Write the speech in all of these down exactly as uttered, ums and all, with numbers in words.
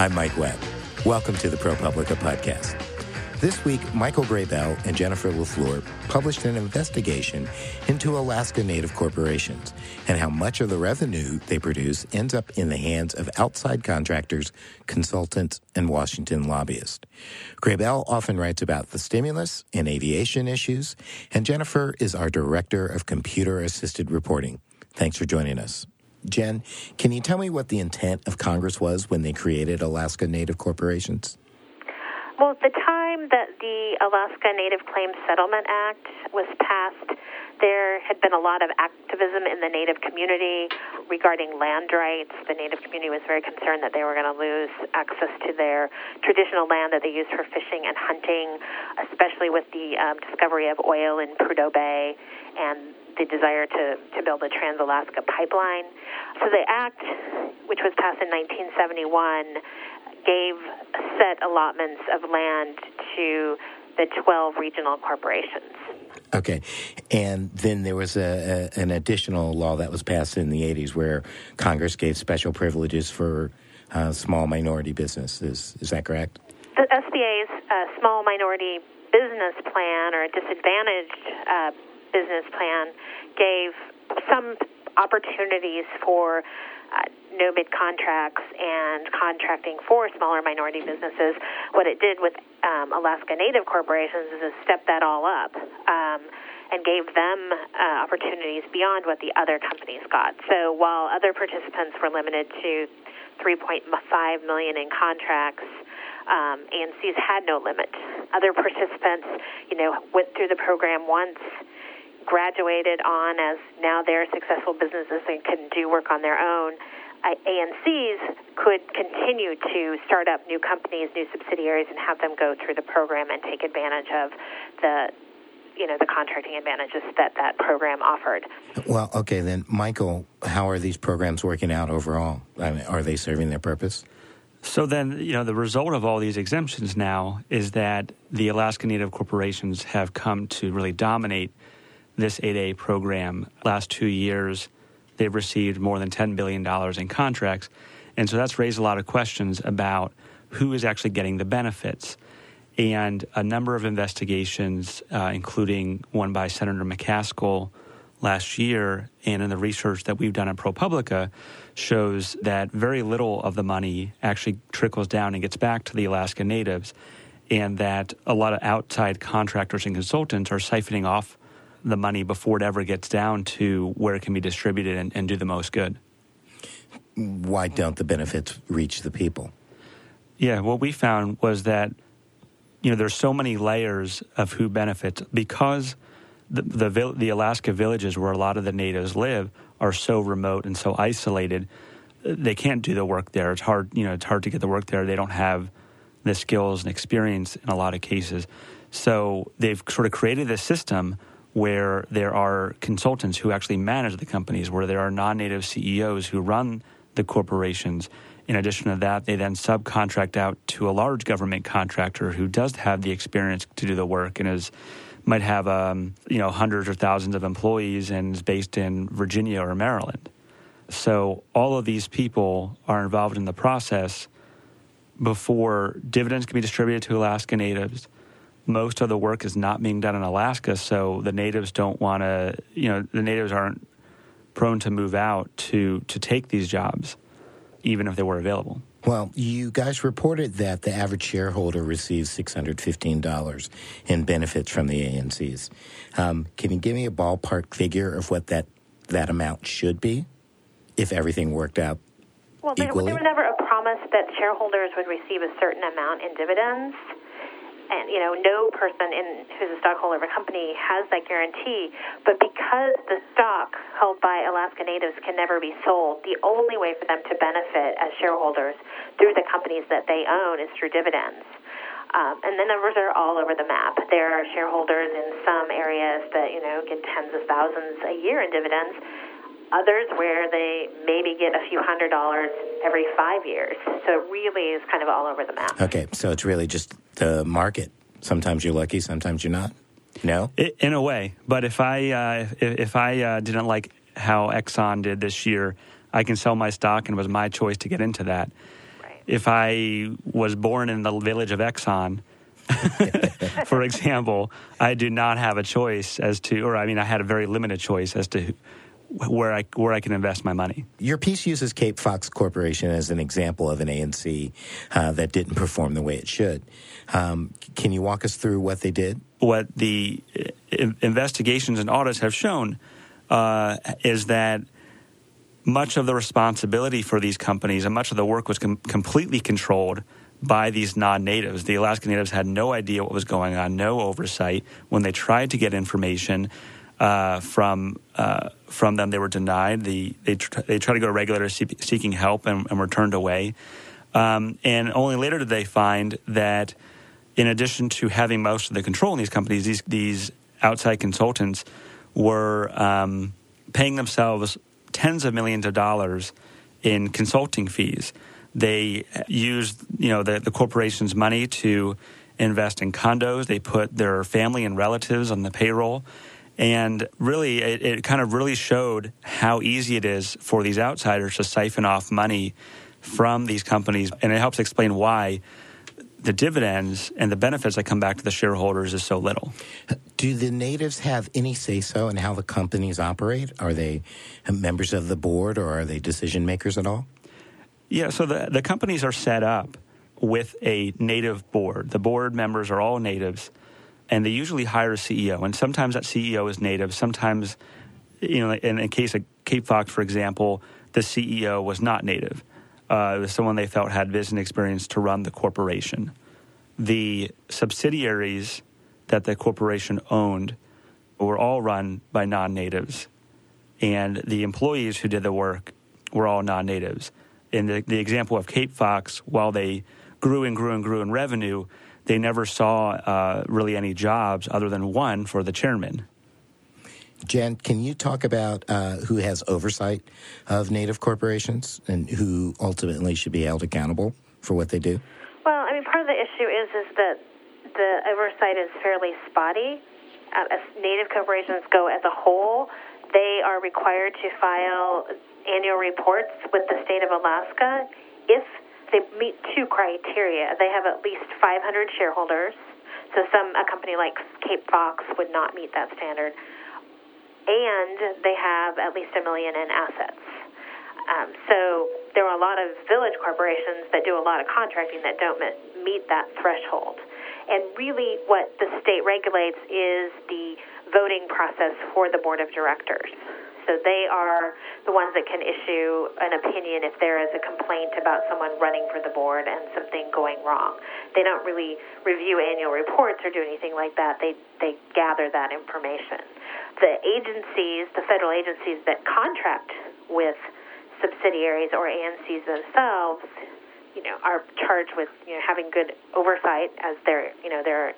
I'm Mike Webb. Welcome to the ProPublica podcast. This week, Michael Grabell and Jennifer LaFleur published an investigation into Alaska Native corporations and how much of the revenue they produce ends up in the hands of outside contractors, consultants, and Washington lobbyists. Grabell often writes about the stimulus and aviation issues, and Jennifer is our Director of Computer-Assisted Reporting. Thanks for joining us. Jen, can you tell me what the intent of Congress was when they created Alaska Native corporations? Well, at the time that the Alaska Native Claims Settlement Act was passed, there had been a lot of activism in the Native community regarding land rights. The Native community was very concerned that they were going to lose access to their traditional land that they use for fishing and hunting, especially with the um, discovery of oil in Prudhoe Bay and the desire to, to build a Trans-Alaska pipeline. So the act, which was passed in nineteen seventy-one, gave set allotments of land to the twelve regional corporations. Okay. And then there was a, a, an additional law that was passed in the eighties where Congress gave special privileges for uh, small minority businesses. Is that correct? The S B A's uh, Small Minority Business Plan, or Disadvantaged uh, Business Plan, gave some opportunities for Uh, no-bid contracts and contracting for smaller minority businesses. What it did with um, Alaska Native corporations is to step that all up um, and gave them uh, opportunities beyond what the other companies got. So while other participants were limited to three point five million dollars in contracts, um, A N Cs had no limit. Other participants, you know, went through the program once, graduated on as now they're successful businesses and can do work on their own. A N Cs could continue to start up new companies, new subsidiaries, and have them go through the program and take advantage of the, you know, the contracting advantages that that program offered. Well, okay, then, Michael, how are these programs working out overall? I mean, are they serving their purpose? So then, you know, the result of all these exemptions now is that the Alaska Native corporations have come to really dominate this eight A program. Last two years, they've received more than ten billion dollars in contracts. And so that's raised a lot of questions about who is actually getting the benefits. And a number of investigations, uh, including one by Senator McCaskill last year, and in the research that we've done at ProPublica, shows that very little of the money actually trickles down and gets back to the Alaska Natives, and that a lot of outside contractors and consultants are siphoning off the money before it ever gets down to where it can be distributed and, and do the most good. Why don't the benefits reach the people? Yeah, what we found was that, you know, there's so many layers of who benefits because the, the the Alaska villages where a lot of the natives live are so remote and so isolated. They can't do the work there. It's hard, you know, it's hard to get the work there. They don't have the skills and experience in a lot of cases. So they've sort of created this system where there are consultants who actually manage the companies, where there are non-native C E Os who run the corporations. In addition to that, they then subcontract out to a large government contractor who does have the experience to do the work and is might have um, you know hundreds or thousands of employees and is based in Virginia or Maryland. So all of these people are involved in the process before dividends can be distributed to Alaska Natives. Most of the work is not being done in Alaska, so the natives don't want to, you know, the natives aren't prone to move out to, to take these jobs, even if they were available. Well, you guys reported that the average shareholder receives six hundred fifteen dollars in benefits from the A N Cs. Um, can you give me a ballpark figure of what that, that amount should be if everything worked out well, there, equally? There was never a promise that shareholders would receive a certain amount in dividends. And, you know, no person in, who's a stockholder of a company has that guarantee. But because the stock held by Alaska Natives can never be sold, the only way for them to benefit as shareholders through the companies that they own is through dividends. Um, and the numbers are all over the map. There are shareholders in some areas that, you know, get tens of thousands a year in dividends. Others where they maybe get a few hundred dollars every five years. So it really is kind of all over the map. Okay, so it's really just the market. Sometimes you're lucky, sometimes you're not. No? In a way. But if I uh, if, if I uh, didn't like how Exxon did this year, I can sell my stock, and it was my choice to get into that. Right. if I was born in the village of Exxon, for example, I do not have a choice as to, or I mean, I had a very limited choice as to where I where I can invest my money. Your piece uses Cape Fox Corporation as an example of an A N C uh, that didn't perform the way it should. Um, can you walk us through what they did? What the investigations and audits have shown uh, is that much of the responsibility for these companies and much of the work was com- completely controlled by these non-natives. The Alaska Natives had no idea what was going on, no oversight. When they tried to get information uh, from uh, from them, they were denied. The, they tr- they tried to go to regulators see- seeking help and, and were turned away. Um, and only later did they find that in addition to having most of the control in these companies, these, these outside consultants were um, paying themselves tens of millions of dollars in consulting fees. They used, you know, the, the corporation's money to invest in condos. They put their family and relatives on the payroll. And really, it, it kind of really showed how easy it is for these outsiders to siphon off money from these companies. And it helps explain why the dividends and the benefits that come back to the shareholders is so little. Do the natives have any say-so in how the companies operate? Are they members of the board or are they decision makers at all? Yeah, so the, the companies are set up with a native board. The board members are all natives, and they usually hire a C E O. And sometimes that C E O is native. Sometimes, you know, in the case of Cape Fox, for example, the C E O was not native. Uh, it was someone they felt had business experience to run the corporation. The subsidiaries that the corporation owned were all run by non-natives, and the employees who did the work were all non-natives. In the, the example of Cape Fox, while they grew and grew and grew in revenue, they never saw uh, really any jobs other than one for the chairman. Jen, can you talk about uh, who has oversight of native corporations and who ultimately should be held accountable for what they do? Well, I mean, part of the issue is is that the oversight is fairly spotty. Uh, as native corporations go as a whole, they are required to file annual reports with the state of Alaska if they meet two criteria. They have at least five hundred shareholders, so some a company like Cape Fox would not meet that standard, and they have at least a million in assets. Um, so there are a lot of village corporations that do a lot of contracting that don't meet that threshold. And really what the state regulates is the voting process for the board of directors. So they are the ones that can issue an opinion if there is a complaint about someone running for the board and something going wrong. They don't really review annual reports or do anything like that. They they gather that information. The agencies, the federal agencies that contract with subsidiaries or A N Cs themselves, you know, are charged with, you know, having good oversight as their, you know, their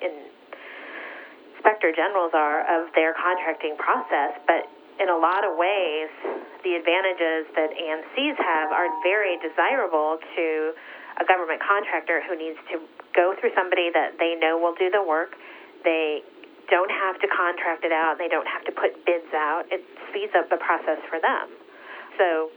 inspector generals are of their contracting process, but in a lot of ways, the advantages that A N Cs have are very desirable to a government contractor who needs to go through somebody that they know will do the work. They don't have to contract it out. They don't have to put bids out. It speeds up the process for them. So,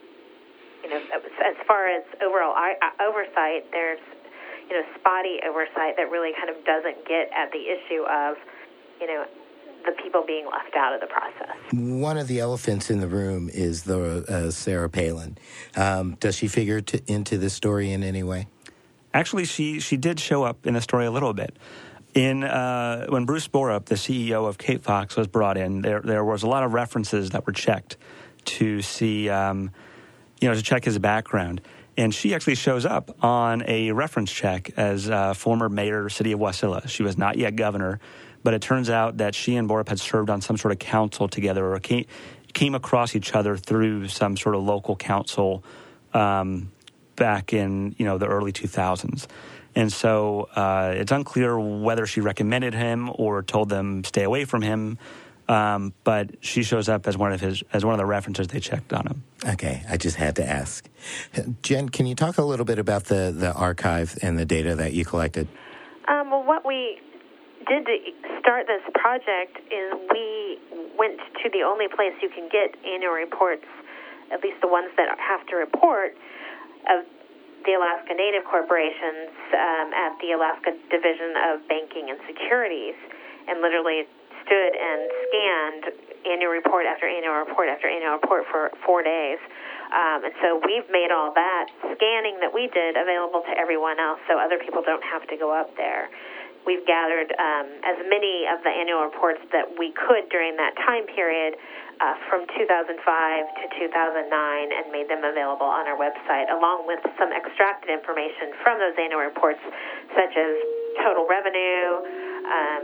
you know, as far as overall oversight, there's, you know, spotty oversight that really kind of doesn't get at the issue of, you know, the people being left out of the process. One of the elephants in the room is the uh, Sarah Palin. Um, does she figure to, into this story in any way? Actually, she she did show up in the story a little bit. In uh, when Bruce Borup, the C E O of Cape Fox, was brought in, there there was a lot of references that were checked to see, um, you know, to check his background. And she actually shows up on a reference check as uh, former mayor of the city of Wasilla. She was not yet governor, but it turns out that she and Borup had served on some sort of council together or came, came across each other through some sort of local council um, back in, you know, the early two thousands. And so uh, it's unclear whether she recommended him or told them stay away from him. Um, but she shows up as one of his as one of the references they checked on him. Okay, I just had to ask. Jen, can you talk a little bit about the, the archive and the data that you collected? Um, well, what we did to start this project is we went to the only place you can get annual reports, at least the ones that have to report, of the Alaska Native corporations um, at the Alaska Division of Banking and Securities, and literally stood and scanned annual report after annual report after annual report for four days. Um, and so we've made all that scanning that we did available to everyone else, so other people don't have to go up there. We've gathered um, as many of the annual reports that we could during that time period uh, from two thousand five to two thousand nine and made them available on our website, along with some extracted information from those annual reports, such as total revenue, um,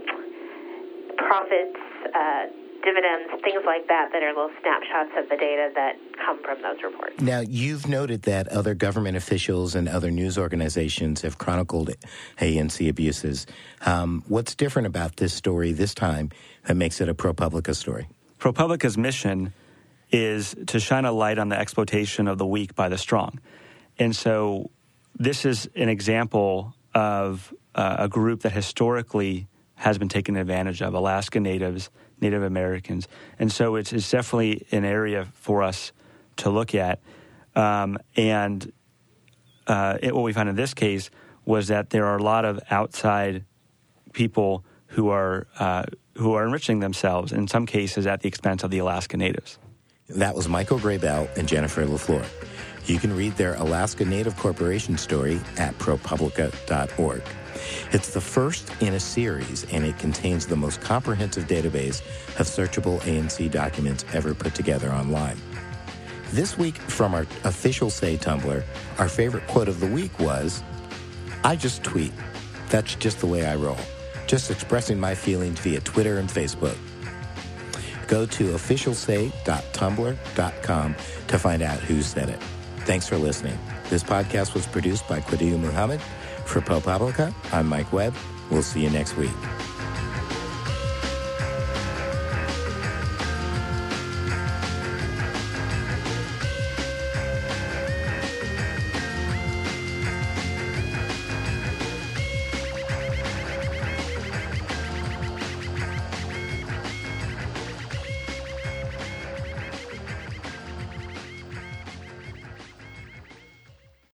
profits, uh, dividends, things like that, that are little snapshots of the data that come from those reports. Now, you've noted that other government officials and other news organizations have chronicled A N C abuses. Um, what's different about this story this time that makes it a ProPublica story? ProPublica's mission is to shine a light on the exploitation of the weak by the strong. And so this is an example of uh, a group that historically has been taken advantage of, Alaska Natives, Native Americans. And so it's, it's definitely an area for us to look at. Um, and uh, it, what we found in this case was that there are a lot of outside people who are uh, who are enriching themselves, in some cases at the expense of the Alaska Natives. That was Michael Grabel and Jennifer LaFleur. You can read their Alaska Native Corporation story at ProPublica dot org. It's the first in a series, and it contains the most comprehensive database of searchable A N C documents ever put together online. This week, from our official Say Tumblr, our favorite quote of the week was, "I just tweet. That's just the way I roll. Just expressing my feelings via Twitter and Facebook." Go to official say dot tumblr dot com to find out who said it. Thanks for listening. This podcast was produced by Quadiu Muhammad. For ProPublica, I'm Mike Webb. We'll see you next week.